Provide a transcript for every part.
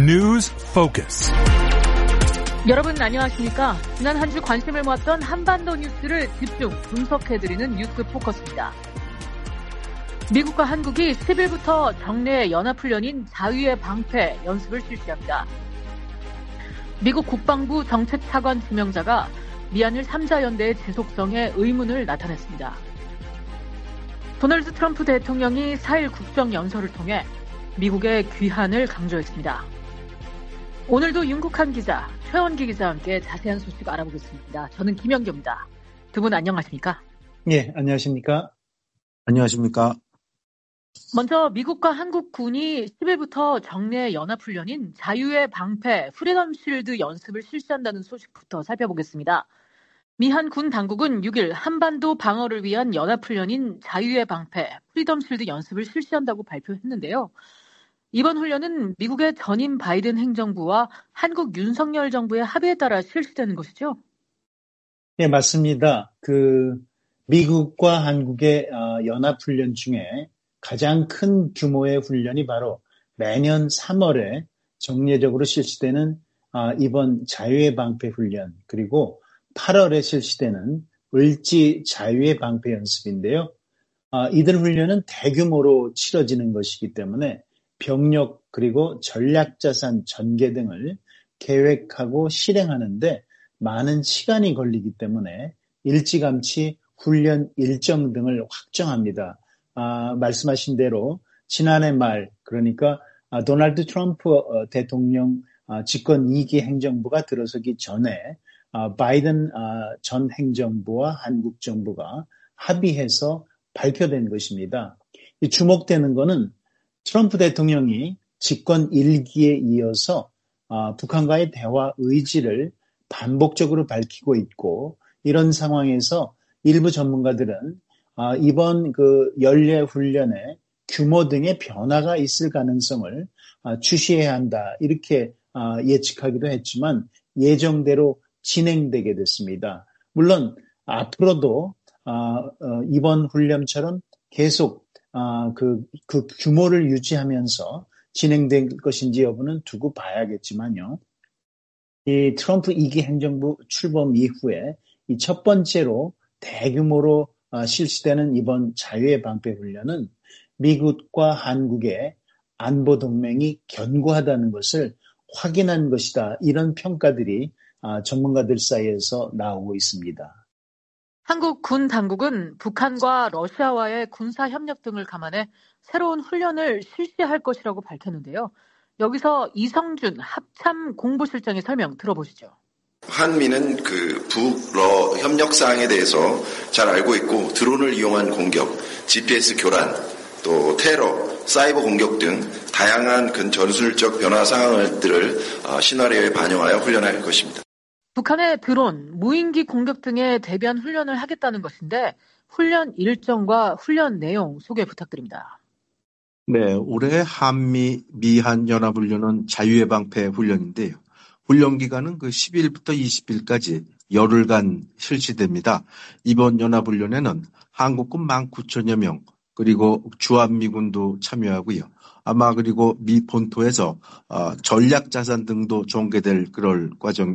News Focus. 여러분 안녕하십니까? 지난 한 주 관심을 모았던 한반도 뉴스를 집중 분석해드리는 뉴스 포커스입니다. 미국과 한국이 10일부터 정례 연합훈련인 자유의 방패 연습을 실시합니다. 미국 국방부 정책차관 지명자가 미한일 3자 연대의 지속성에 의문을 나타냈습니다. 도널드 트럼프 대통령이 4일 국정연설을 통해 미국의 귀환을 강조했습니다. 오늘도 윤국한 기자, 최원기 기자와 함께 자세한 소식 알아보겠습니다. 저는 김영경입니다. 두 분 안녕하십니까? 예, 안녕하십니까? 안녕하십니까? 먼저 미국과 한국군이 10일부터 정례 연합훈련인 자유의 방패 프리덤 실드 연습을 실시한다는 소식부터 살펴보겠습니다. 미한 군 당국은 6일 한반도 방어를 위한 연합훈련인 자유의 방패 프리덤 실드 연습을 실시한다고 발표했는데요. 이번 훈련은 미국의 전임 바이든 행정부와 한국 윤석열 정부의 합의에 따라 실시되는 것이죠? 예, 맞습니다. 미국과 한국의 연합훈련 중에 가장 큰 규모의 훈련이 바로 매년 3월에 정례적으로 실시되는 이번 자유의 방패 훈련, 그리고 8월에 실시되는 을지 자유의 방패 연습인데요. 이들 훈련은 대규모로 치러지는 것이기 때문에 병력 그리고 전략자산 전개 등을 계획하고 실행하는데 많은 시간이 걸리기 때문에 일찌감치 훈련 일정 등을 확정합니다. 말씀하신 대로 지난해 말, 그러니까 도널드 트럼프 대통령 집권 2기 행정부가 들어서기 전에 바이든 전 행정부와 한국 정부가 합의해서 발표된 것입니다. 주목되는 것은 트럼프 대통령이 집권 1기에 이어서 북한과의 대화 의지를 반복적으로 밝히고 있고, 이런 상황에서 일부 전문가들은 이번 연례 훈련의 규모 등의 변화가 있을 가능성을 주시해야 한다, 이렇게 예측하기도 했지만 예정대로 진행되게 됐습니다. 물론 앞으로도 이번 훈련처럼 계속 그 규모를 유지하면서 진행될 것인지 여부는 두고 봐야겠지만요. 이 트럼프 2기 행정부 출범 이후에 이 첫 번째로 대규모로 실시되는 이번 자유의 방패 훈련은 미국과 한국의 안보 동맹이 견고하다는 것을 확인한 것이다, 이런 평가들이 전문가들 사이에서 나오고 있습니다. 한국 군 당국은 북한과 러시아와의 군사 협력 등을 감안해 새로운 훈련을 실시할 것이라고 밝혔는데요. 여기서 이성준 합참 공보실장의 설명 들어보시죠. 한미는 북러 협력 사항에 대해서 잘 알고 있고, 드론을 이용한 공격, GPS 교란, 또 테러, 사이버 공격 등 다양한 전술적 변화 상황들을 시나리오에 반영하여 훈련할 것입니다. 북한의 드론, 무인기 공격 등에 대비한 훈련을 하겠다는 것인데 훈련 일정과 훈련 내용 소개 부탁드립니다. 네, 올해 한미 미한 연합훈련은 자유의 방패 훈련인데요. 훈련 기간은 10일부터 20일까지 열흘간 실시됩니다. 이번 연합훈련에는 한국군 19,000여 명, 그리고 주한미군도 참여하고요. 아마 그리고 미 본토에서 전략자산 등도 전개될 그럴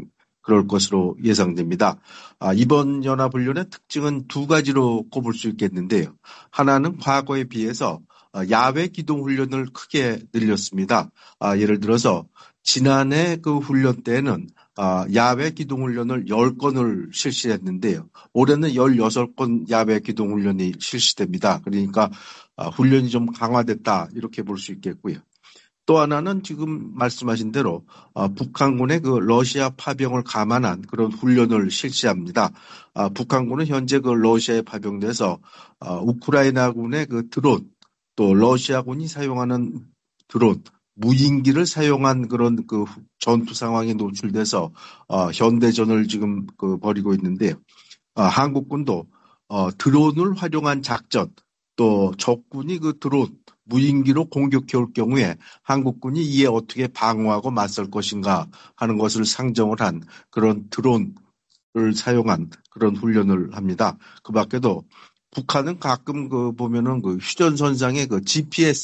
것으로 예상됩니다. 이번 연합훈련의 특징은 두 가지로 꼽을 수 있겠는데요. 하나는 과거에 비해서 야외 기동 훈련을 크게 늘렸습니다. 예를 들어서 지난해 그 훈련 때에는 야외 기동 훈련을 10건을 실시했는데요. 올해는 16건 야외 기동 훈련이 실시됩니다. 그러니까 훈련이 좀 강화됐다, 이렇게 볼 수 있겠고요. 또 하나는 지금 말씀하신 대로 북한군의 러시아 파병을 감안한 그런 훈련을 실시합니다. 북한군은 현재 러시아에 파병돼서 우크라이나군의 드론, 또 러시아군이 사용하는 드론, 무인기를 사용한 그런 전투 상황에 노출돼서 현대전을 지금 벌이고 있는데요. 한국군도 드론을 활용한 작전, 또 적군이 드론, 무인기로 공격해 올 경우에 한국군이 이에 어떻게 방어하고 맞설 것인가 하는 것을 상정을 한 그런 드론을 사용한 그런 훈련을 합니다. 그 밖에도 북한은 가끔 보면은 휴전선상에 GPS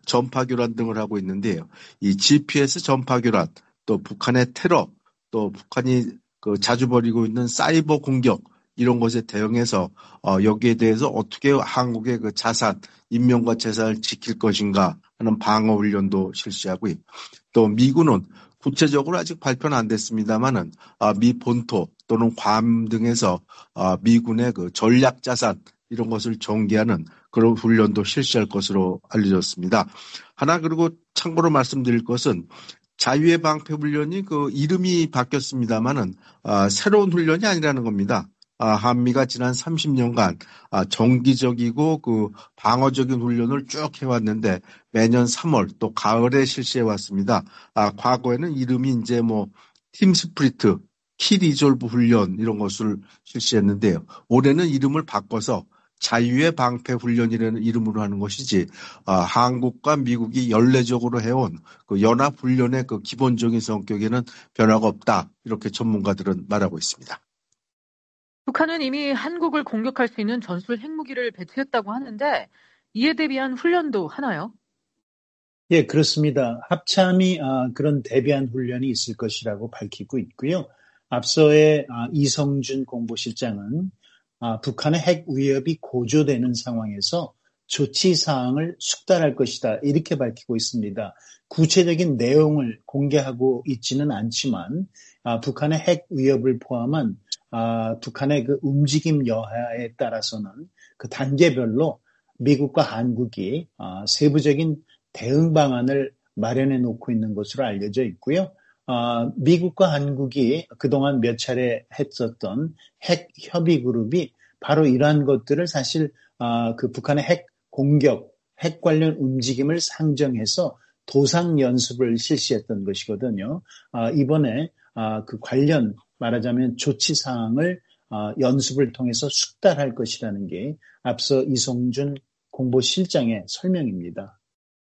전파교란 등을 하고 있는데요. 이 GPS 전파교란, 또 북한의 테러, 또 북한이 자주 벌이고 있는 사이버 공격, 이런 것에 대응해서 여기에 대해서 어떻게 한국의 그 자산, 인명과 재산을 지킬 것인가 하는 방어 훈련도 실시하고요. 또 미군은 구체적으로 아직 발표는 안 됐습니다만은 미 본토 또는 괌 등에서 미군의 그 전략 자산 이런 것을 전개하는 그런 훈련도 실시할 것으로 알려졌습니다. 하나 그리고 참고로 말씀드릴 것은 자유의 방패 훈련이 그 이름이 바뀌었습니다만은 새로운 훈련이 아니라는 겁니다. 한미가 지난 30년간 정기적이고 그 방어적인 훈련을 쭉 해왔는데 매년 3월 또 가을에 실시해 왔습니다. 과거에는 이름이 이제 팀 스프리트, 키 리졸브 훈련 이런 것을 실시했는데요. 올해는 이름을 바꿔서 자유의 방패 훈련이라는 이름으로 하는 것이지 한국과 미국이 연례적으로 해온 그 연합 훈련의 그 기본적인 성격에는 변화가 없다. 이렇게 전문가들은 말하고 있습니다. 북한은 이미 한국을 공격할 수 있는 전술 핵무기를 배치했다고 하는데 이에 대비한 훈련도 하나요? 예, 그렇습니다. 합참이 그런 대비한 훈련이 있을 것이라고 밝히고 있고요. 앞서의 이성준 공보실장은 북한의 핵 위협이 고조되는 상황에서 조치 사항을 숙달할 것이다. 이렇게 밝히고 있습니다. 구체적인 내용을 공개하고 있지는 않지만 북한의 핵 위협을 포함한 북한의 그 움직임 여하에 따라서는 그 단계별로 미국과 한국이 세부적인 대응 방안을 마련해 놓고 있는 것으로 알려져 있고요. 미국과 한국이 그동안 몇 차례 했었던 핵 협의 그룹이 바로 이러한 것들을 사실 그 북한의 핵 공격, 핵 관련 움직임을 상정해서 도상 연습을 실시했던 것이거든요. 이번에 그 관련 말하자면 조치 사항을 연습을 통해서 숙달할 것이라는 게 앞서 이성준 공보실장의 설명입니다.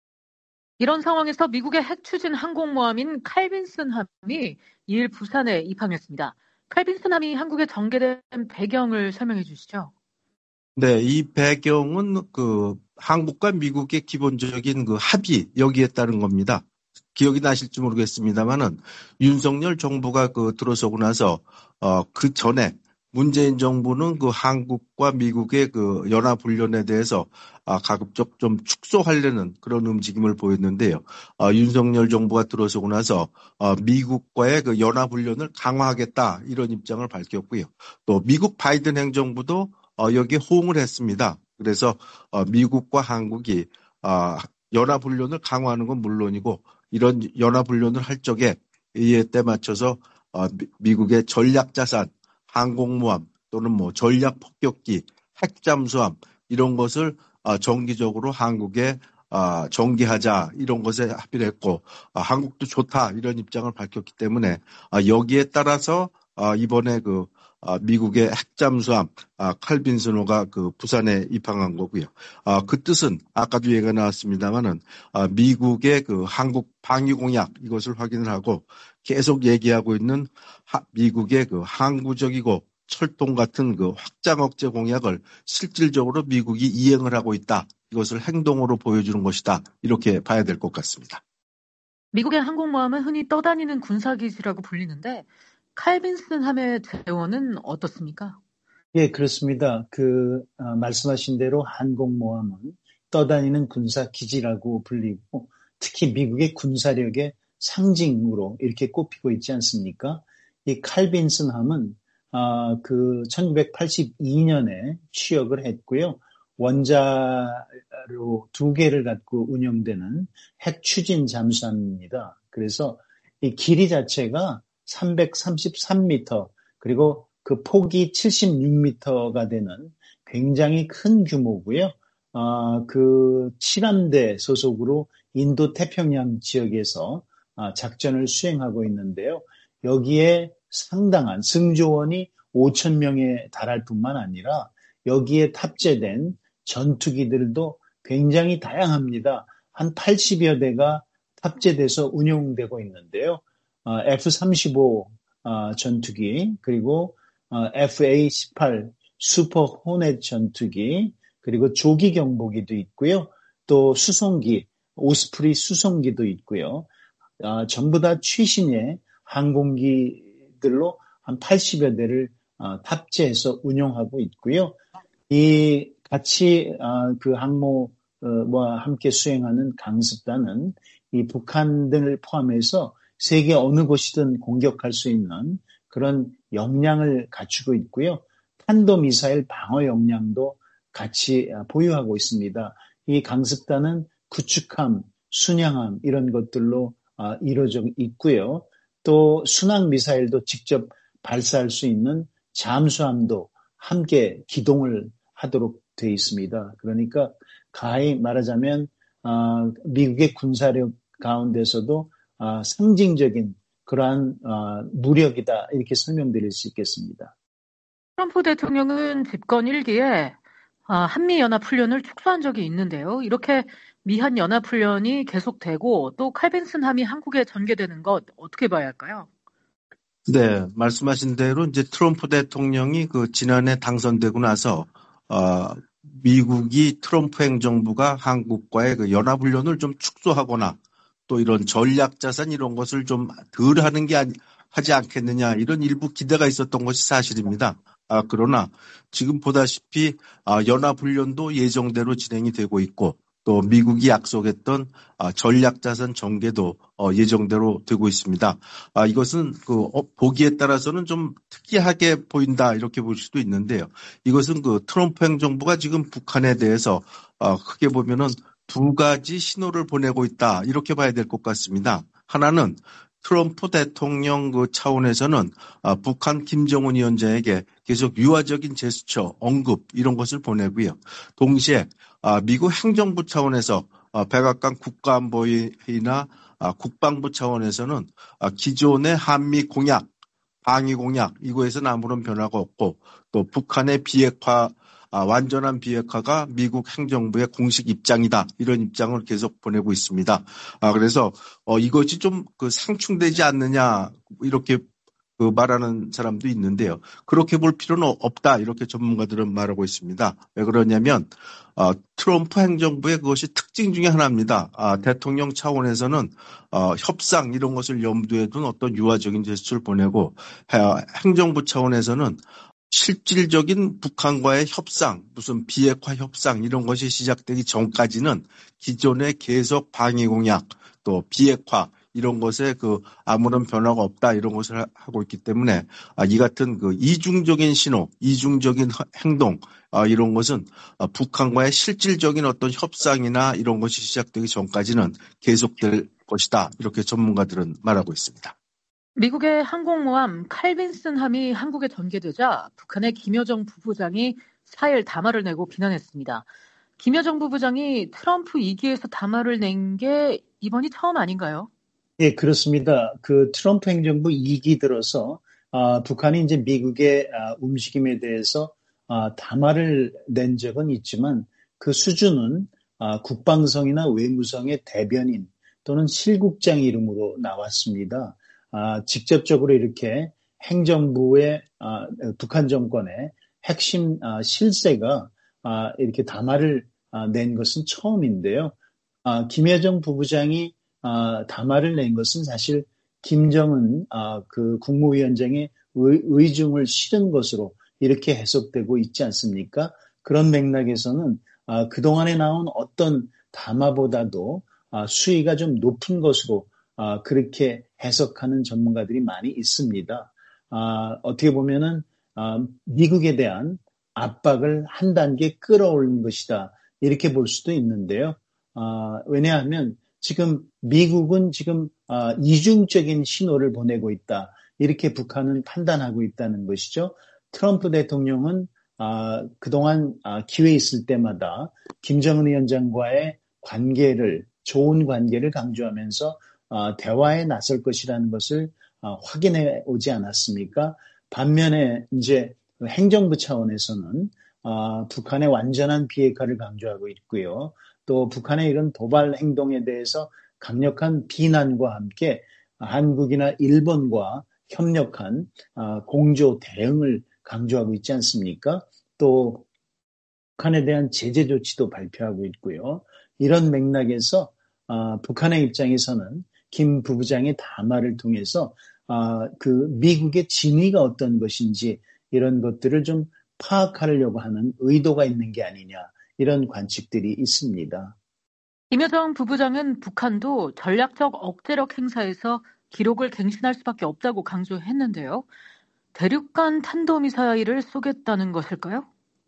이런 상황에서 미국의 핵 추진 항공모함인 칼빈슨 함이 2일 부산에 입항했습니다. 칼빈슨 함이 한국에 전개된 배경을 설명해 주시죠. 네, 이 배경은 그 한국과 미국의 기본적인 그 합의 여기에 따른 겁니다. 기억이 나실지 모르겠습니다만은 윤석열 정부가 들어서고 나서 그 전에 문재인 정부는 그 한국과 미국의 그 연합 훈련에 대해서 가급적 좀 축소하려는 그런 움직임을 보였는데요. 윤석열 정부가 들어서고 나서 미국과의 그 연합 훈련을 강화하겠다 이런 입장을 밝혔고요. 또 미국 바이든 행정부도 여기에 호응을 했습니다. 그래서 미국과 한국이 연합 훈련을 강화하는 건 물론이고 이런 연합 훈련을 할 적에 이에 때 맞춰서 미국의 전략 자산, 항공모함 또는 전략 폭격기, 핵잠수함 이런 것을 정기적으로 한국에 전개하자 이런 것에 합의를 했고 한국도 좋다 이런 입장을 밝혔기 때문에 여기에 따라서 이번에 미국의 핵잠수함 칼빈슨호가 부산에 입항한 거고요. 그 뜻은 아까도 얘기가 나왔습니다만은 미국의 한국 방위 공약 이것을 확인을 하고 계속 얘기하고 있는 미국의 항구적이고 철동 같은 확장 억제 공약을 실질적으로 미국이 이행을 하고 있다. 이것을 행동으로 보여주는 것이다. 이렇게 봐야 될 것 같습니다. 미국의 항공모함은 흔히 떠다니는 군사기지라고 불리는데 칼빈슨 함의 대원은 어떻습니까? 예, 그렇습니다. 말씀하신 대로 항공모함은 떠다니는 군사기지라고 불리고 특히 미국의 군사력의 상징으로 이렇게 꼽히고 있지 않습니까? 이 칼빈슨 함은 1982년에 취역을 했고요. 원자로 2개를 갖고 운영되는 핵 추진 잠수함입니다. 그래서 이 길이 자체가 333m 그리고 그 폭이 76m가 되는 굉장히 큰 규모고요. 그 7함대 소속으로 인도 태평양 지역에서 작전을 수행하고 있는데요. 여기에 상당한 승조원이 5,000명에 달할 뿐만 아니라 여기에 탑재된 전투기들도 굉장히 다양합니다. 한 80여 대가 탑재돼서 운용되고 있는데요. F-35 전투기 그리고 FA-18 슈퍼 호넷 전투기 그리고 조기 경보기도 있고요. 또 수송기 오스프리 수송기도 있고요. 전부 다 최신의 항공기들로 한 80여 대를 탑재해서 운용하고 있고요. 이 같이 그 항모와 함께 수행하는 강습단은 이 북한 등을 포함해서 세계 어느 곳이든 공격할 수 있는 그런 역량을 갖추고 있고요. 탄도미사일 방어 역량도 같이 보유하고 있습니다. 이 강습단은 구축함, 순양함 이런 것들로 이루어져 있고요. 또 순항미사일도 직접 발사할 수 있는 잠수함도 함께 기동을 하도록 되어 있습니다. 그러니까 가히 말하자면 미국의 군사력 가운데서도 상징적인 그러한 무력이다 이렇게 설명드릴 수 있겠습니다. 트럼프 대통령은 집권 1기에 한미연합훈련을 축소한 적이 있는데요. 이렇게 미한연합훈련이 계속되고 또 칼빈슨함이 한국에 전개되는 것 어떻게 봐야 할까요? 네, 말씀하신 대로 이제 트럼프 대통령이 그 지난해 당선되고 나서 미국이 트럼프 행정부가 한국과의 그 연합훈련을 좀 축소하거나 또 이런 전략자산 이런 것을 좀 덜 하는 게 하지 않겠느냐 이런 일부 기대가 있었던 것이 사실입니다. 그러나 지금 보다시피 연합훈련도 예정대로 진행이 되고 있고 또 미국이 약속했던 전략자산 전개도 예정대로 되고 있습니다. 이것은 보기에 따라서는 좀 특이하게 보인다 이렇게 볼 수도 있는데요. 이것은 그 트럼프 행정부가 지금 북한에 대해서 크게 보면은 두 가지 신호를 보내고 있다 이렇게 봐야 될 것 같습니다. 하나는 트럼프 대통령 그 차원에서는 북한 김정은 위원장에게 계속 유화적인 제스처, 언급 이런 것을 보내고요. 동시에 미국 행정부 차원에서 백악관 국가안보회의나 국방부 차원에서는 기존의 한미 공약, 방위 공약 이거에서는 아무런 변화가 없고 또 북한의 비핵화 완전한 비핵화가 미국 행정부의 공식 입장이다. 이런 입장을 계속 보내고 있습니다. 그래서 이것이 좀 상충되지 않느냐 이렇게 말하는 사람도 있는데요. 그렇게 볼 필요는 없다. 이렇게 전문가들은 말하고 있습니다. 왜 그러냐면 트럼프 행정부의 그것이 특징 중에 하나입니다. 대통령 차원에서는 협상 이런 것을 염두에 둔 어떤 유화적인 제스처를 보내고 행정부 차원에서는 실질적인 북한과의 협상, 무슨 비핵화 협상 이런 것이 시작되기 전까지는 기존의 계속 방위 공약 또 비핵화 이런 것에 아무런 변화가 없다 이런 것을 하고 있기 때문에 이 같은 이중적인 신호, 이중적인 행동 이런 것은 북한과의 실질적인 어떤 협상이나 이런 것이 시작되기 전까지는 계속될 것이다 이렇게 전문가들은 말하고 있습니다. 미국의 항공모함 칼빈슨함이 한국에 전개되자 북한의 김여정 부부장이 4일 담화를 내고 비난했습니다. 김여정 부부장이 트럼프 2기에서 담화를 낸 게 이번이 처음 아닌가요? 예, 그렇습니다. 그 트럼프 행정부 2기 들어서 북한이 이제 미국의 움직임에 대해서 담화를 낸 적은 있지만 그 수준은 국방성이나 외무성의 대변인 또는 실국장 이름으로 나왔습니다. 직접적으로 이렇게 행정부의 북한 정권의 핵심 실세가 이렇게 담화를 낸 것은 처음인데요. 김여정 부부장이 담화를 낸 것은 사실 김정은 그 국무위원장의 의중을 실은 것으로 이렇게 해석되고 있지 않습니까? 그런 맥락에서는 그동안에 나온 어떤 담화보다도 수위가 좀 높은 것으로 그렇게 해석하는 전문가들이 많이 있습니다. 어떻게 보면은 미국에 대한 압박을 한 단계 끌어올린 것이다. 이렇게 볼 수도 있는데요. 왜냐하면 지금 미국은 지금 이중적인 신호를 보내고 있다. 이렇게 북한은 판단하고 있다는 것이죠. 트럼프 대통령은 그동안 기회 있을 때마다 김정은 위원장과의 좋은 관계를 강조하면서 대화에 나설 것이라는 것을 확인해 오지 않았습니까? 반면에 이제 행정부 차원에서는 북한의 완전한 비핵화를 강조하고 있고요. 또 북한의 이런 도발 행동에 대해서 강력한 비난과 함께 한국이나 일본과 협력한 공조 대응을 강조하고 있지 않습니까? 또 북한에 대한 제재 조치도 발표하고 있고요. 이런 맥락에서 북한의 입장에서는 김 부부장의 담화를 통해서 그 미국의 진위가 어떤 것인지 이런 것들을 좀 파악하려고 하는 의도가 있는 게 아니냐 이런 관측들이 있습니다. 김여정 부부장은 북한도 전략적 억제력 행사에서 기록을 갱신할 수밖에 없다고 강조했는데요. 대륙간 탄도미사일을 쏘겠다는 것일까요?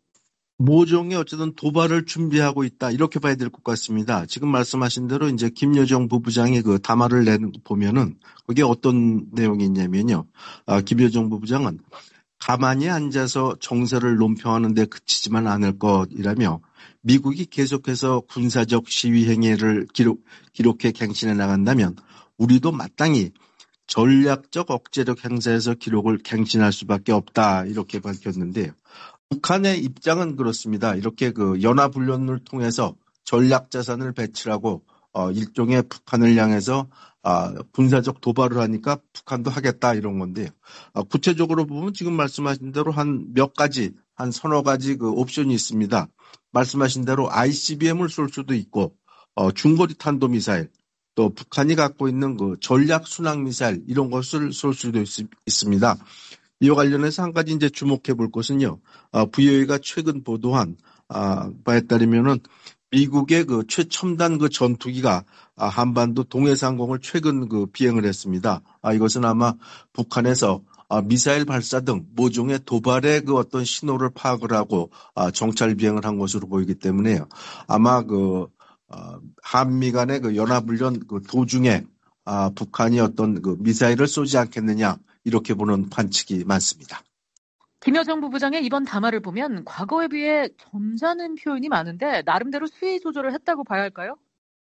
모종의 어쨌든 도발을 준비하고 있다 이렇게 봐야 될 것 같습니다. 지금 말씀하신 대로 이제 김여정 부부장이 그 담화를 내는 거 보면은 그게 어떤 내용이 있냐면요. 김여정 부부장은 가만히 앉아서 정세를 논평하는 데 그치지만 않을 것이라며 미국이 계속해서 군사적 시위 행위를 기록해 갱신해 나간다면 우리도 마땅히 전략적 억제력 행사에서 기록을 갱신할 수밖에 없다 이렇게 밝혔는데요. 북한의 입장은 그렇습니다. 이렇게 그 연합훈련을 통해서 전략 자산을 배치하고 일종의 북한을 향해서 군사적 도발을 하니까 북한도 하겠다 이런 건데요. 구체적으로 보면 지금 말씀하신 대로 한 서너 가지 그 옵션이 있습니다. 말씀하신 대로 ICBM을 쏠 수도 있고 중거리 탄도미사일 또 북한이 갖고 있는 그 전략 순항 미사일 이런 것을 쏠 수도 있습니다. 이와 관련해서 한 가지 이제 주목해 볼 것은요. VOA가 최근 보도한 바에 따르면은 미국의 그 최첨단 그 전투기가 한반도 동해상공을 최근 그 비행을 했습니다. 이것은 아마 북한에서 미사일 발사 등 모종의 도발의 그 어떤 신호를 파악을 하고 정찰 비행을 한 것으로 보이기 때문에요. 아마 그 한미 간의 그 연합훈련 그 도중에 북한이 어떤 그 미사일을 쏘지 않겠느냐 이렇게 보는 관측이 많습니다. 김여정 부부장의 이번 담화를 보면 과거에 비해 점잖은 표현이 많은데 나름대로 수위 조절을 했다고 봐야 할까요?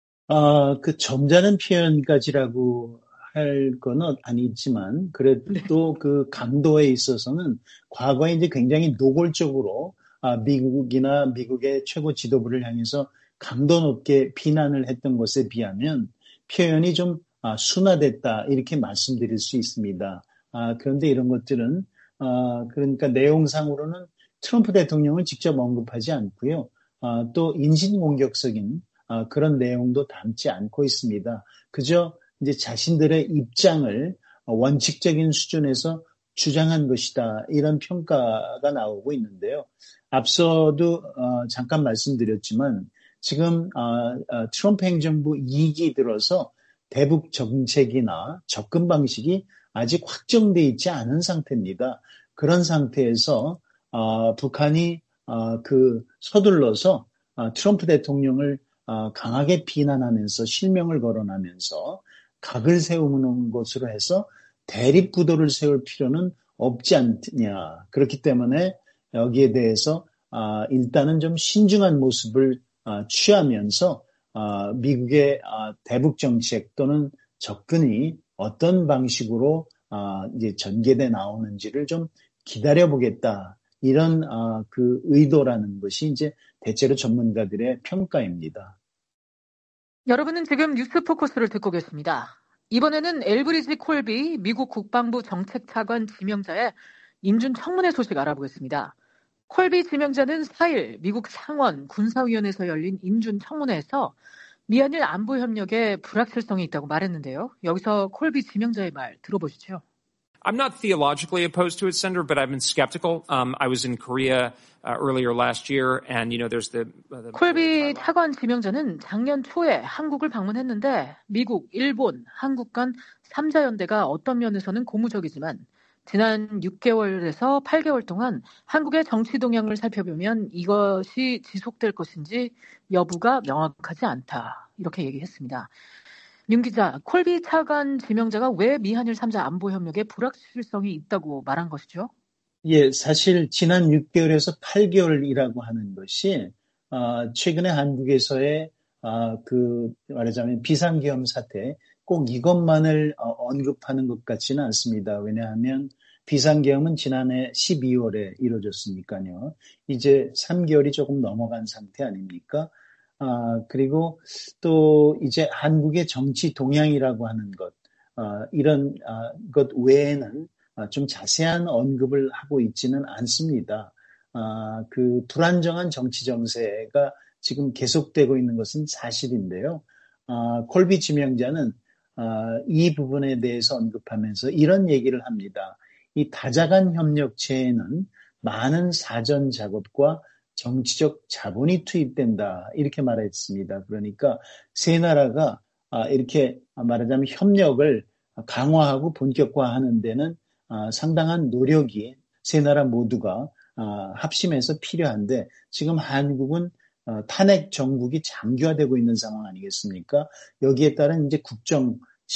그 점잖은 표현까지라고 할 건 아니지만 그래도 그 강도에 있어서는 과거에 이제 굉장히 노골적으로 미국이나 미국의 최고 지도부를 향해서 강도 높게 비난을 했던 것에 비하면 표현이 좀 순화됐다 이렇게 말씀드릴 수 있습니다. 그런데 이런 것들은 그러니까 내용상으로는 트럼프 대통령을 직접 언급하지 않고요. 또 인신공격적인 그런 내용도 담지 않고 있습니다. 그저 이제 자신들의 입장을 원칙적인 수준에서 주장한 것이다. 이런 평가가 나오고 있는데요. 앞서도 잠깐 말씀드렸지만 지금 트럼프 행정부 2기 들어서 대북 정책이나 접근 방식이 아직 확정돼 있지 않은 상태입니다. 그런 상태에서 북한이 그 서둘러서 트럼프 대통령을 강하게 비난하면서 실명을 거론하면서 각을 세우는 것으로 해서 대립구도를 세울 필요는 없지 않느냐. 그렇기 때문에 여기에 대해서 일단은 좀 신중한 모습을 취하면서 미국의 대북 정책 또는 접근이 어떤 방식으로 이제 전개돼 나오는지를 좀 기다려보겠다. 이런 그 의도라는 것이 이제 대체로 전문가들의 평가입니다. 여러분은 지금 뉴스 포커스를 듣고 계십니다. 이번에는 엘브리지 콜비 미국 국방부 정책차관 지명자의 인준 청문회 소식 알아보겠습니다. 콜비 지명자는 4일 미국 상원 군사위원회에서 열린 인준 청문회에서 미한일 안보협력에 불확실성이 있다고 말했는데요. 여기서 콜비 지명자의 말 들어보시죠. I'm not theologically opposed to it, Senator, but I've been skeptical. I was in Korea earlier last year, and there's the 콜비 차관 지명자는 작년 초에 한국을 방문했는데 미국, 일본, 한국 간 3자 연대가 어떤 면에서는 고무적이지만 지난 6개월에서 8개월 동안 한국의 정치 동향을 살펴보면 이것이 지속될 것인지 여부가 명확하지 않다. 이렇게 얘기했습니다. 윤 기자, 콜비 차관 지명자가 왜 미한일 3자 안보협력에 불확실성이 있다고 말한 것이죠? 예, 사실 지난 6개월에서 8개월이라고 하는 것이 최근에 한국에서의 말하자면 비상계엄 사태 꼭 이것만을 언급하는 것 같지는 않습니다. 왜냐하면 비상계엄은 지난해 12월에 이루어졌으니까요. 이제 3개월이 조금 넘어간 상태 아닙니까? 그리고 또 이제 한국의 정치 동향이라고 하는 것, 이런 것 외에는 좀 자세한 언급을 하고 있지는 않습니다. 그 불안정한 정치 정세가 지금 계속되고 있는 것은 사실인데요. 콜비 지명자는 이 부분에 대해서 언급하면서 이런 얘기를 합니다. 이 다자간 협력체에는 많은 사전 작업과 정치적 자본이 투입된다. 이렇게 말했습니다. 그러니까 세 나라가 이렇게 말하자면 협력을 강화하고 본격화하는 데는 상당한 노력이 세 나라 모두가 합심해서 필요한데 지금 한국은 탄핵 정국이 장기화되고 있는 상황 아니겠습니까? 여기에 따른 이제 국정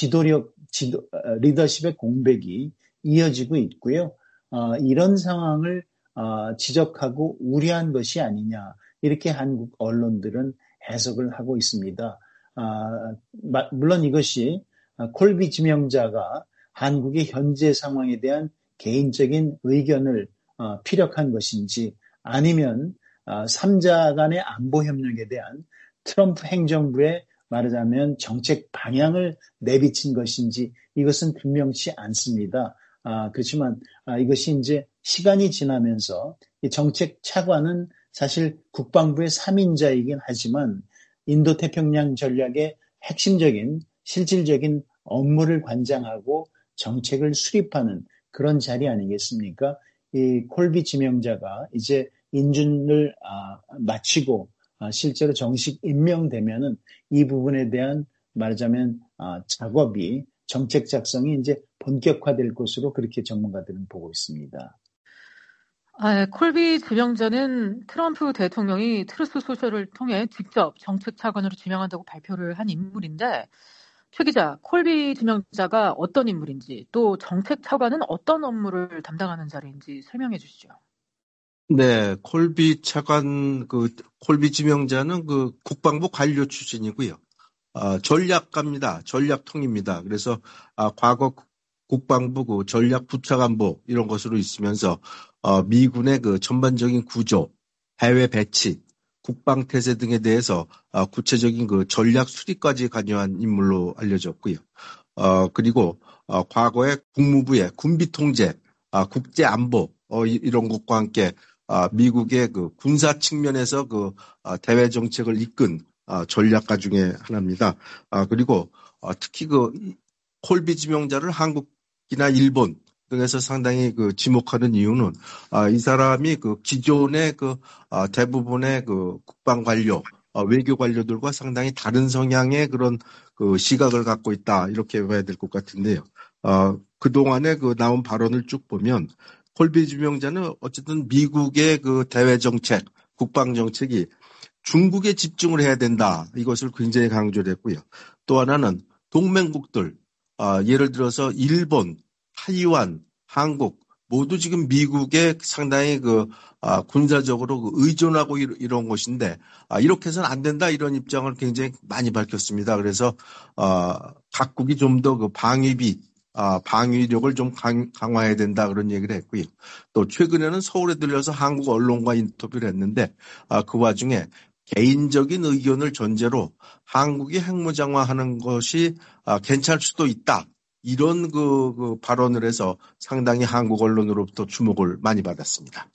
리더십의 공백이 이어지고 있고요. 이런 상황을 지적하고 우려한 것이 아니냐 이렇게 한국 언론들은 해석을 하고 있습니다. 물론 이것이 콜비 지명자가 한국의 현재 상황에 대한 개인적인 의견을 피력한 것인지 아니면 3자 간의 안보 협력에 대한 트럼프 행정부의 말하자면 정책 방향을 내비친 것인지 이것은 분명치 않습니다. 그렇지만 이것이 이제 시간이 지나면서 이 정책 차관은 사실 국방부의 3인자이긴 하지만 인도태평양 전략의 핵심적인 실질적인 업무를 관장하고 정책을 수립하는 그런 자리 아니겠습니까? 이 콜비 지명자가 이제 인준을 마치고 실제로 정식 임명되면은 이 부분에 대한 말하자면 작업이 정책 작성이 이제 본격화될 것으로 그렇게 전문가들은 보고 있습니다. 콜비 지명자는 트럼프 대통령이 트루스 소셜을 통해 직접 정책 차관으로 지명한다고 발표를 한 인물인데 최 기자, 콜비 지명자가 어떤 인물인지 또 정책 차관은 어떤 업무를 담당하는 자리인지 설명해 주시죠. 네, 콜비 차관, 콜비 지명자는 국방부 관료 출신이고요. 전략가입니다. 전략통입니다. 그래서, 과거 국방부 전략 부차관보 이런 것으로 있으면서, 미군의 전반적인 구조, 해외 배치, 국방 태세 등에 대해서, 구체적인 전략 수립까지 관여한 인물로 알려졌고요. 그리고, 과거에 국무부의 군비 통제, 국제 안보, 이런 것과 함께 미국의 군사 측면에서 대외 정책을 이끈 전략가 중에 하나입니다. 그리고 특히 콜비 지명자를 한국이나 일본 등에서 상당히 지목하는 이유는 이 사람이 기존의 대부분의 국방 관료, 외교 관료들과 상당히 다른 성향의 그런 시각을 갖고 있다 이렇게 봐야 될 것 같은데요. 그동안에 나온 발언을 쭉 보면 콜비 지명자는 어쨌든 미국의 대외 정책, 국방 정책이 중국에 집중을 해야 된다. 이것을 굉장히 강조를 했고요. 또 하나는 동맹국들, 예를 들어서 일본, 타이완, 한국 모두 지금 미국에 상당히 군사적으로 의존하고 이런 것인데 이렇게 해서는 안 된다 이런 입장을 굉장히 많이 밝혔습니다. 그래서 각국이 좀 더 방위력을 좀 강화해야 된다 그런 얘기를 했고요. 또 최근에는 서울에 들려서 한국 언론과 인터뷰를 했는데 그 와중에 개인적인 의견을 전제로 한국이 핵무장화하는 것이 괜찮을 수도 있다. 이런 발언을 해서 상당히 한국 언론으로부터 주목을 많이 받았습니다.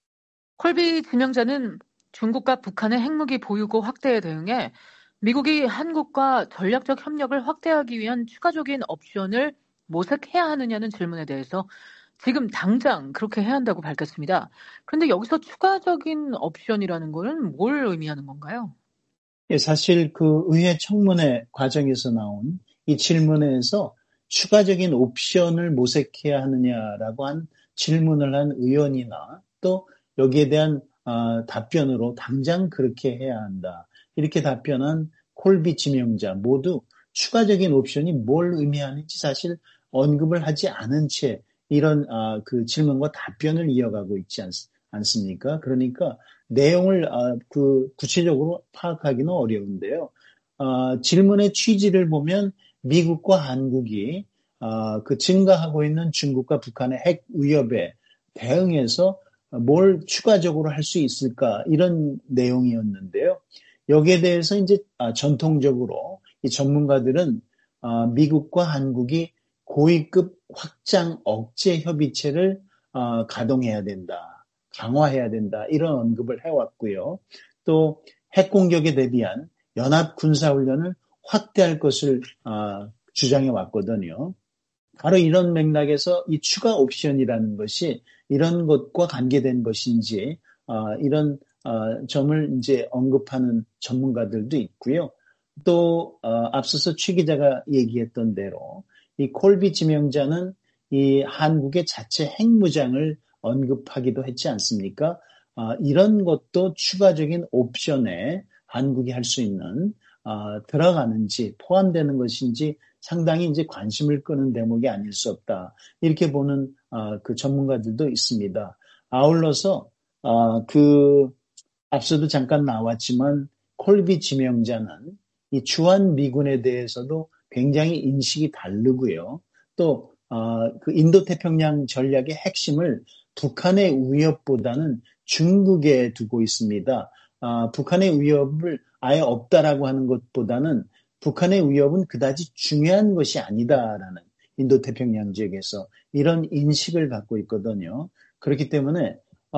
콜비 지명자는 중국과 북한의 핵무기 보유고 확대에 대응해 미국이 한국과 전략적 협력을 확대하기 위한 추가적인 옵션을 모색해야 하느냐는 질문에 대해서 지금 당장 그렇게 해야 한다고 밝혔습니다. 그런데 여기서 추가적인 옵션이라는 것은 뭘 의미하는 건가요? 예, 사실 의회 청문회 과정에서 나온 이 질문에서 추가적인 옵션을 모색해야 하느냐라고 한 질문을 한 의원이나 또 여기에 대한 답변으로 당장 그렇게 해야 한다. 이렇게 답변한 콜비 지명자 모두 추가적인 옵션이 뭘 의미하는지 사실 언급을 하지 않은 채 이런 질문과 답변을 이어가고 있지 않습니까? 그러니까 내용을 구체적으로 파악하기는 어려운데요. 질문의 취지를 보면 미국과 한국이 증가하고 있는 중국과 북한의 핵 위협에 대응해서 뭘 추가적으로 할 수 있을까 이런 내용이었는데요. 여기에 대해서 이제 전통적으로 이 전문가들은 미국과 한국이 고위급 확장 억제 협의체를 가동해야 된다, 강화해야 된다 이런 언급을 해왔고요. 또 핵공격에 대비한 연합 군사훈련을 확대할 것을 주장해 왔거든요. 바로 이런 맥락에서 이 추가 옵션이라는 것이 이런 것과 관계된 것인지 이런 점을 이제 언급하는 전문가들도 있고요. 또 앞서서 최 기자가 얘기했던 대로 이 콜비 지명자는 이 한국의 자체 핵무장을 언급하기도 했지 않습니까? 이런 것도 추가적인 옵션에 한국이 할 수 있는 들어가는지 포함되는 것인지 상당히 이제 관심을 끄는 대목이 아닐 수 없다. 이렇게 보는 그 전문가들도 있습니다. 아울러서 앞서도 잠깐 나왔지만 콜비 지명자는 이 주한 미군에 대해서도 굉장히 인식이 다르고요. 또 그 인도태평양 전략의 핵심을 북한의 위협보다는 중국에 두고 있습니다. 북한의 위협을 아예 없다라고 하는 것보다는 북한의 위협은 그다지 중요한 것이 아니다라는 인도태평양 지역에서 이런 인식을 갖고 있거든요. 그렇기 때문에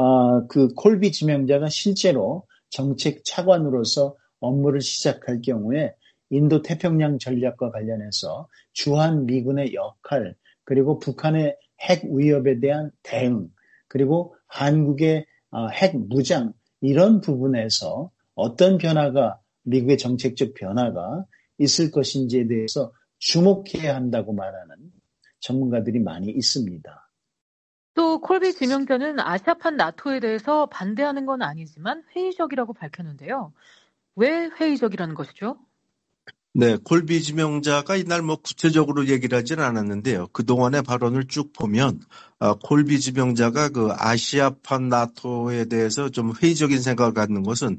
그 콜비 지명자가 실제로 정책 차관으로서 업무를 시작할 경우에 인도태평양 전략과 관련해서 주한 미군의 역할, 그리고 북한의 핵 위협에 대한 대응, 그리고 한국의 핵 무장, 이런 부분에서 어떤 변화가, 미국의 정책적 변화가 있을 것인지에 대해서 주목해야 한다고 말하는 전문가들이 많이 있습니다. 또 콜비 지명자는 아시아판 나토에 대해서 반대하는 건 아니지만 회의적이라고 밝혔는데요. 왜 회의적이라는 것이죠? 네, 콜비 지명자가 이날 구체적으로 얘기를 하지는 않았는데요. 그동안의 발언을 쭉 보면 콜비 지명자가 그 아시아판 나토에 대해서 좀 회의적인 생각을 갖는 것은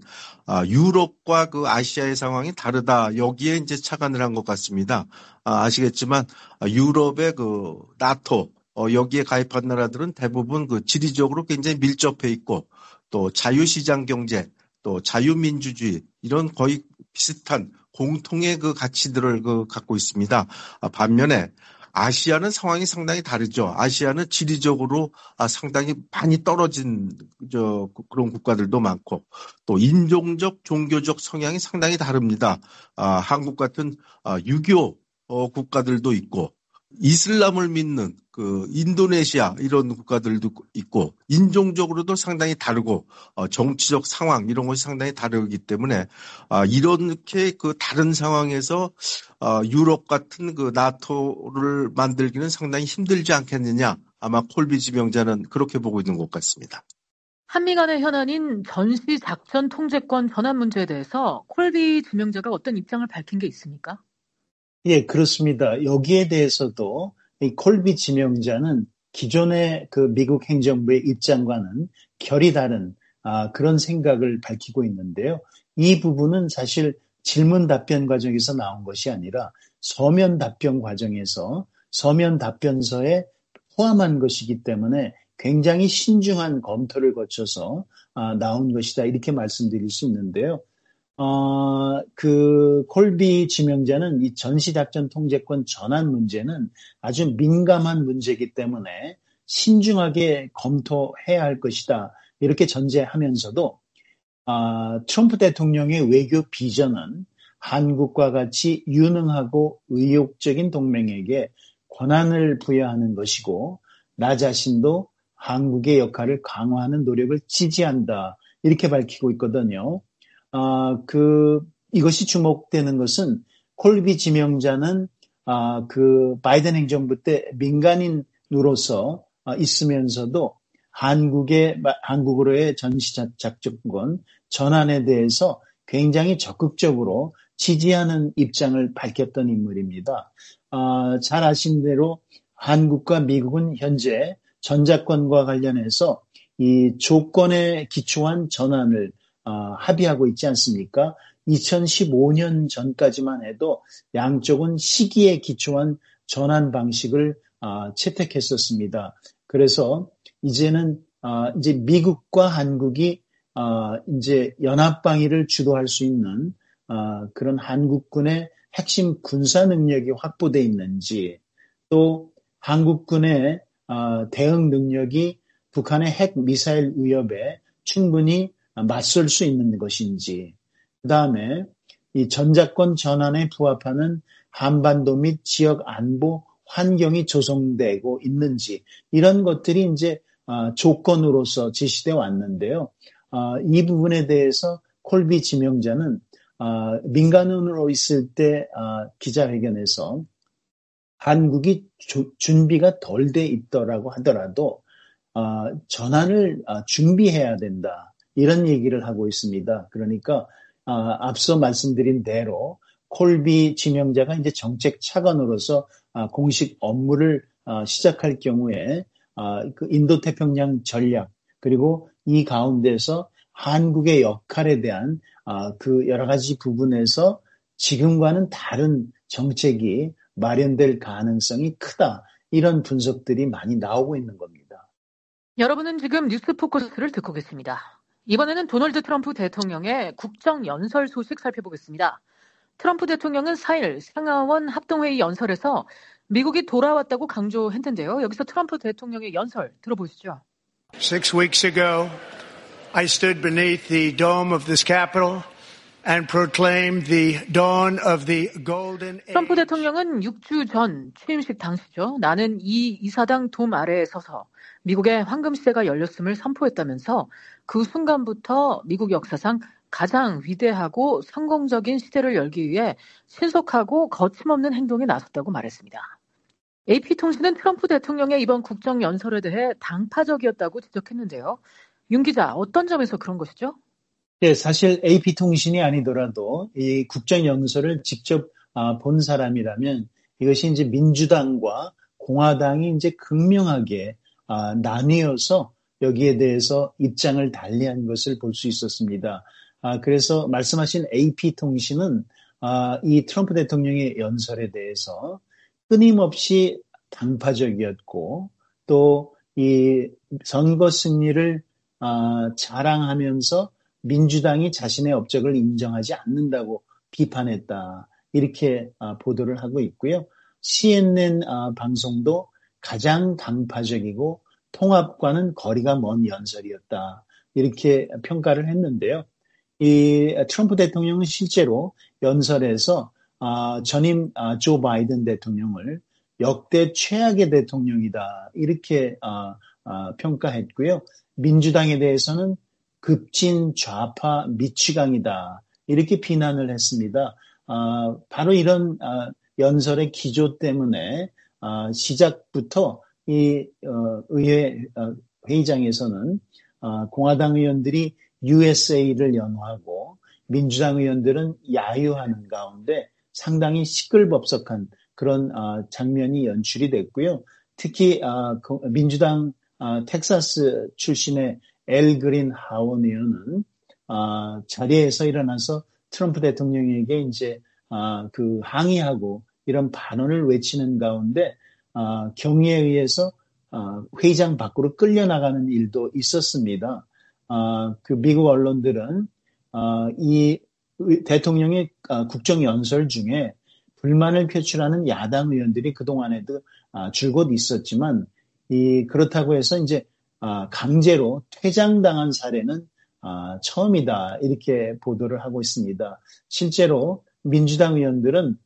유럽과 그 아시아의 상황이 다르다. 여기에 이제 착안을 한 것 같습니다. 아시겠지만 유럽의 그 나토 여기에 가입한 나라들은 대부분 그 지리적으로 굉장히 밀접해 있고 또 자유시장 경제, 또 자유민주주의 이런 거의 비슷한 공통의 그 가치들을 갖고 있습니다. 반면에 아시아는 상황이 상당히 다르죠. 아시아는 지리적으로 상당히 많이 떨어진 그런 국가들도 많고 또 인종적, 종교적 성향이 상당히 다릅니다. 한국 같은 유교 국가들도 있고 이슬람을 믿는 그 인도네시아 이런 국가들도 있고 인종적으로도 상당히 다르고 정치적 상황 이런 것이 상당히 다르기 때문에 이렇게 그 다른 상황에서 유럽 같은 그 나토를 만들기는 상당히 힘들지 않겠느냐. 아마 콜비 지명자는 그렇게 보고 있는 것 같습니다. 한미 간의 현안인 전시 작전 통제권 전환 문제에 대해서 콜비 지명자가 어떤 입장을 밝힌 게 있습니까? 예, 그렇습니다. 여기에 대해서도 이 콜비 지명자는 기존의 그 미국 행정부의 입장과는 결이 다른 그런 생각을 밝히고 있는데요. 이 부분은 사실 질문 답변 과정에서 나온 것이 아니라 서면 답변 과정에서 서면 답변서에 포함한 것이기 때문에 굉장히 신중한 검토를 거쳐서 나온 것이다. 이렇게 말씀드릴 수 있는데요. 그 콜비 지명자는 이 전시작전 통제권 전환 문제는 아주 민감한 문제이기 때문에 신중하게 검토해야 할 것이다. 이렇게 전제하면서도 트럼프 대통령의 외교 비전은 한국과 같이 유능하고 의욕적인 동맹에게 권한을 부여하는 것이고 나 자신도 한국의 역할을 강화하는 노력을 지지한다. 이렇게 밝히고 있거든요. 이것이 주목되는 것은 콜비 지명자는 그 바이든 행정부 때 민간인으로서 있으면서도 한국으로의 전시작전권 전환에 대해서 굉장히 적극적으로 지지하는 입장을 밝혔던 인물입니다. 잘 아신 대로 한국과 미국은 현재 전작권과 관련해서 이 조건에 기초한 전환을 합의하고 있지 않습니까? 2015년 전까지만 해도 양쪽은 시기에 기초한 전환 방식을 채택했었습니다. 그래서 이제는 이제 미국과 한국이 이제 연합방위를 주도할 수 있는 그런 한국군의 핵심 군사 능력이 확보돼 있는지, 또 한국군의 대응 능력이 북한의 핵 미사일 위협에 충분히 맞설 수 있는 것인지, 그 다음에 이 전작권 전환에 부합하는 한반도 및 지역 안보 환경이 조성되고 있는지 이런 것들이 이제 조건으로서 제시돼 왔는데요. 이 부분에 대해서 콜비 지명자는 민간인으로 있을 때 기자회견에서 한국이 준비가 덜 돼 있더라고 하더라도 전환을 준비해야 된다. 이런 얘기를 하고 있습니다. 그러니까 앞서 말씀드린 대로 콜비 지명자가 이제 정책 차관으로서 공식 업무를 시작할 경우에 그 인도태평양 전략 그리고 이 가운데서 한국의 역할에 대한 그 여러 가지 부분에서 지금과는 다른 정책이 마련될 가능성이 크다. 이런 분석들이 많이 나오고 있는 겁니다. 여러분은 지금 뉴스포커스를 듣고 계십니다. 이번에는 도널드 트럼프 대통령의 국정연설 소식 살펴보겠습니다. 트럼프 대통령은 4일 상하원 합동회의 연설에서 미국이 돌아왔다고 강조했는데요. 여기서 트럼프 대통령의 연설 들어보시죠. 6 weeks ago, I stood beneath the dome of this Capitol and proclaimed the dawn of the golden age. 트럼프 대통령은 6주 전 취임식 당시죠. 나는 이 이사당 돔 아래에 서서 미국의 황금 시대가 열렸음을 선포했다면서 그 순간부터 미국 역사상 가장 위대하고 성공적인 시대를 열기 위해 신속하고 거침없는 행동에 나섰다고 말했습니다. AP통신은 트럼프 대통령의 이번 국정연설에 대해 당파적이었다고 지적했는데요. 윤 기자, 어떤 점에서 그런 것이죠? 네, 사실 AP통신이 아니더라도 이 국정연설을 직접 본 사람이라면 이것이 이제 민주당과 공화당이 이제 극명하게 나뉘어서 여기에 대해서 입장을 달리한 것을 볼 수 있었습니다. 그래서 말씀하신 AP통신은 이 트럼프 대통령의 연설에 대해서 끊임없이 당파적이었고 또 이 선거 승리를 자랑하면서 민주당이 자신의 업적을 인정하지 않는다고 비판했다. 이렇게 보도를 하고 있고요. CNN 방송도 가장 당파적이고 통합과는 거리가 먼 연설이었다. 이렇게 평가를 했는데요. 이 트럼프 대통령은 실제로 연설에서 전임 조 바이든 대통령을 역대 최악의 대통령이다. 이렇게 평가했고요. 민주당에 대해서는 급진 좌파 미치광이다. 이렇게 비난을 했습니다. 바로 이런 연설의 기조 때문에 시작부터 이 의회 회의장에서는 공화당 의원들이 USA를 연호하고 민주당 의원들은 야유하는 가운데 상당히 시끌벅적한 그런 장면이 연출이 됐고요. 특히 민주당 텍사스 출신의 엘 그린 하원 의원은 자리에서 일어나서 트럼프 대통령에게 이제 그 항의하고 이런 반언을 외치는 가운데 경위에 의해서 회의장 밖으로 끌려나가는 일도 있었습니다. 그 미국 언론들은 이 대통령의 국정연설 중에 불만을 표출하는 야당 의원들이 그동안에도 줄곧 있었지만 그렇다고 해서 이제 강제로 퇴장당한 사례는 처음이다. 이렇게 보도를 하고 있습니다. 실제로 민주당 의원들은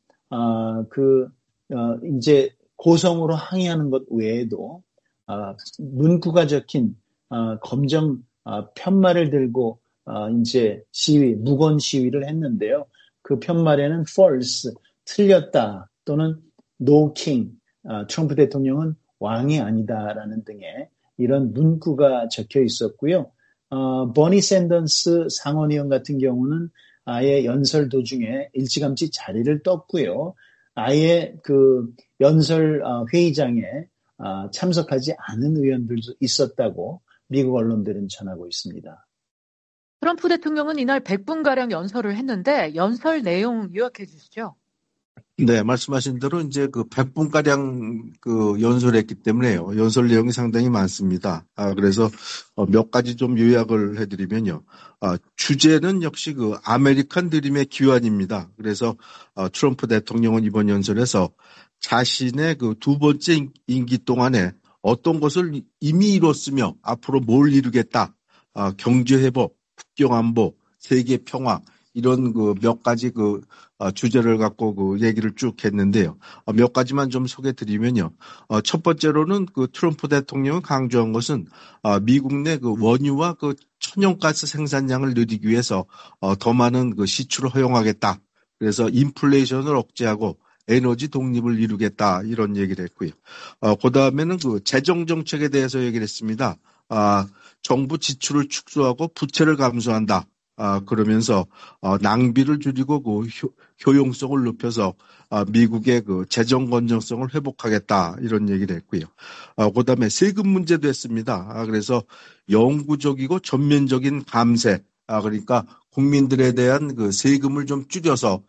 이제 고성으로 항의하는 것 외에도 문구가 적힌 검정 편말을 들고 이제 무건 시위를 했는데요. 그 편말에는 false, 틀렸다 또는 no king, 트럼프 대통령은 왕이 아니다라는 등의 이런 문구가 적혀 있었고요. 버니 샌더스 상원의원 같은 경우는 아예 연설 도중에 일찌감치 자리를 떴고요. 아예 그 연설 회의장에 참석하지 않은 의원들도 있었다고 미국 언론들은 전하고 있습니다. 트럼프 대통령은 이날 100분가량 연설을 했는데 연설 내용 요약해 주시죠. 네, 말씀하신 대로 이제 그 100분가량 그 연설했기 때문에요. 연설 내용이 상당히 많습니다. 그래서 몇 가지 좀 요약을 해드리면요. 주제는 역시 그 아메리칸 드림의 기원입니다. 그래서 트럼프 대통령은 이번 연설에서 자신의 그 두 번째 임기 동안에 어떤 것을 이미 이뤘으며 앞으로 뭘 이루겠다. 경제 회복, 국경 안보, 세계 평화 이런 그 몇 가지 주제를 갖고 얘기를 쭉 했는데요. 몇 가지만 좀 소개해 드리면요. 첫 번째로는 트럼프 대통령이 강조한 것은 미국 내 원유와 천연가스 생산량을 늘리기 위해서 더 많은 시출을 허용하겠다. 그래서 인플레이션을 억제하고 에너지 독립을 이루겠다. 이런 얘기를 했고요. 그 다음에는 재정 정책에 대해서 얘기를 했습니다. 정부 지출을 축소하고 부채를 감소한다. 그러면서 낭비를 줄이고 효용성을 높여서 미국의 재정 건전성을 회복하겠다. 이런 얘기를 했고요. 그 다음에 세금 문제도 했습니다. 그래서 영구적이고 전면적인 감세. 그러니까 국민들에 대한 세금을 좀 줄여서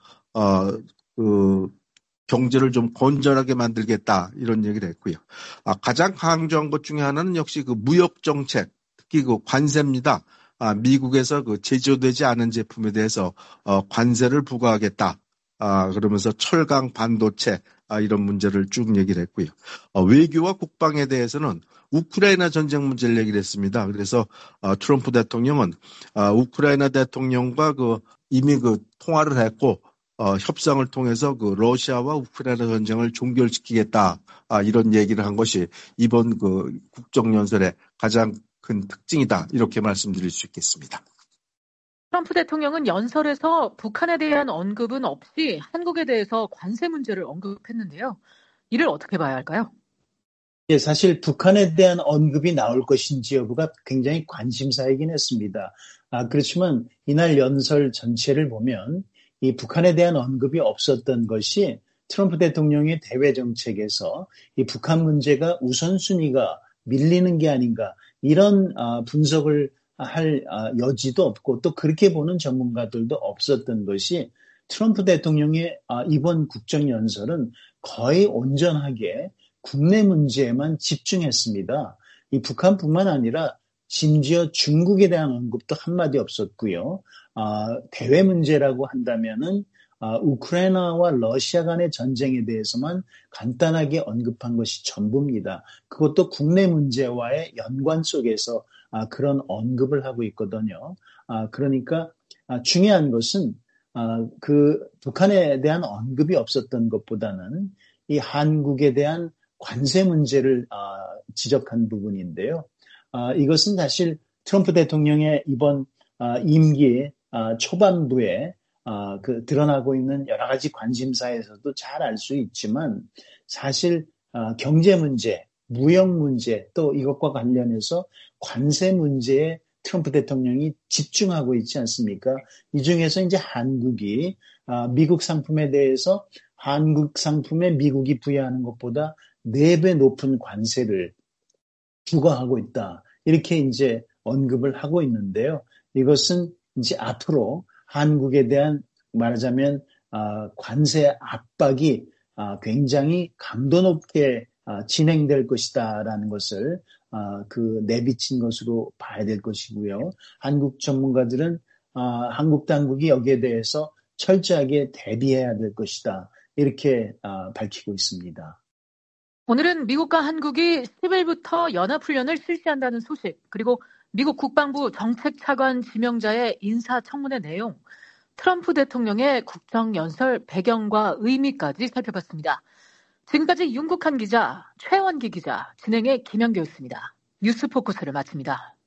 경제를 좀 건전하게 만들겠다. 이런 얘기를 했고요. 가장 강조한 것 중에 하나는 역시 무역 정책, 특히 관세입니다. 미국에서 제조되지 않은 제품에 대해서 관세를 부과하겠다. 그러면서 철강, 반도체 이런 문제를 쭉 얘기를 했고요. 외교와 국방에 대해서는 우크라이나 전쟁 문제를 얘기를 했습니다. 그래서 트럼프 대통령은 우크라이나 대통령과 이미 통화를 했고 협상을 통해서 러시아와 우크라이나 전쟁을 종결시키겠다. 이런 얘기를 한 것이 이번 국정연설의 가장 큰 특징이다. 이렇게 말씀드릴 수 있겠습니다. 트럼프 대통령은 연설에서 북한에 대한 언급은 없이 한국에 대해서 관세 문제를 언급했는데요. 이를 어떻게 봐야 할까요? 예, 사실 북한에 대한 언급이 나올 것인지 여부가 굉장히 관심사이긴 했습니다. 그렇지만 이날 연설 전체를 보면 이 북한에 대한 언급이 없었던 것이 트럼프 대통령의 대외 정책에서 이 북한 문제가 우선순위가 밀리는 게 아닌가 이런 분석을 할 여지도 없고 또 그렇게 보는 전문가들도 없었던 것이 트럼프 대통령의 이번 국정연설은 거의 온전하게 국내 문제에만 집중했습니다. 이 북한뿐만 아니라 심지어 중국에 대한 언급도 한마디 없었고요. 대외 문제라고 한다면은 우크라이나와 러시아 간의 전쟁에 대해서만 간단하게 언급한 것이 전부입니다. 그것도 국내 문제와의 연관 속에서 그런 언급을 하고 있거든요. 그러니까 중요한 것은 북한에 대한 언급이 없었던 것보다는 이 한국에 대한 관세 문제를 지적한 부분인데요. 이것은 사실 트럼프 대통령의 이번 임기 초반부에 드러나고 있는 여러 가지 관심사에서도 잘 알 수 있지만 사실 경제 문제, 무역 문제 또 이것과 관련해서 관세 문제에 트럼프 대통령이 집중하고 있지 않습니까? 이 중에서 이제 한국이 미국 상품에 대해서 한국 상품에 미국이 부여하는 것보다 4배 높은 관세를 부과하고 있다. 이렇게 이제 언급을 하고 있는데요. 이것은 이제 앞으로 한국에 대한 말하자면 관세 압박이 굉장히 강도 높게 진행될 것이다라는 것을 내비친 것으로 봐야 될 것이고요. 한국 전문가들은 한국 당국이 여기에 대해서 철저하게 대비해야 될 것이다. 이렇게 밝히고 있습니다. 오늘은 미국과 한국이 10일부터 연합훈련을 실시한다는 소식, 그리고 미국 국방부 정책차관 지명자의 인사청문회 내용, 트럼프 대통령의 국정연설 배경과 의미까지 살펴봤습니다. 지금까지 윤국한 기자, 최원기 기자, 진행의 김현교였습니다. 뉴스포커스를 마칩니다.